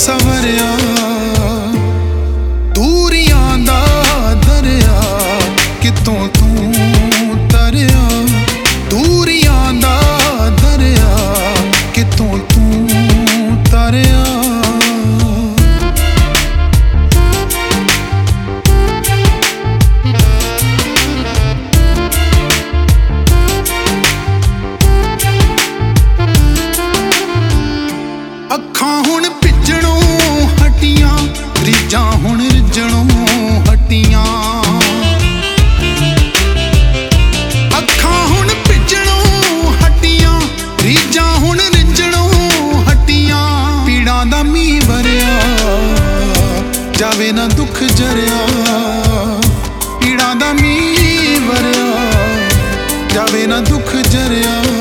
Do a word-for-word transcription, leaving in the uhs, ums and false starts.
सवरिया दूरियां दा दरिया कितों तू तरिया दूरियां दा दरिया कितों तू तरिया अखां हुण पिजणों हटियां रीजां हुण रिजणों हटियां अखां हुण पिजणों हटियां रीजां हुण रिजणों हटियां पीड़ां दा मींह वरिया जावे ना दुख जरिया पीड़ां दा मींह वरिया जावे ना दुख जरिया